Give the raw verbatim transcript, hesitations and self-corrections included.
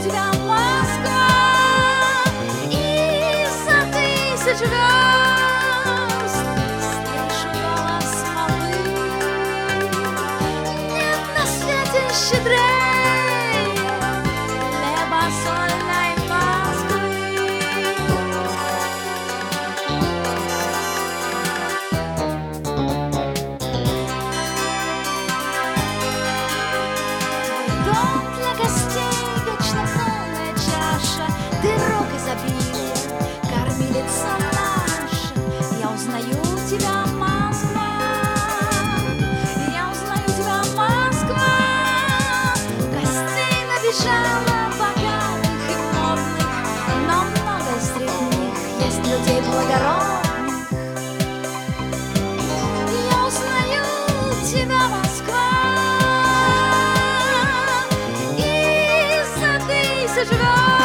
тебя Москва, и за тысяч верст слышу голос молвы. Нет на свете щедрее хлеба сольной Москвы. Дом для гостей, вечно полная чаша, дырок изобилия, кормилица наша. Я узнаю тебя, Москва, я узнаю тебя, Москва. Гостей набежало богатых и модных, но много среди них есть людей благородных. Я узнаю тебя, Москва, и за тысяч верст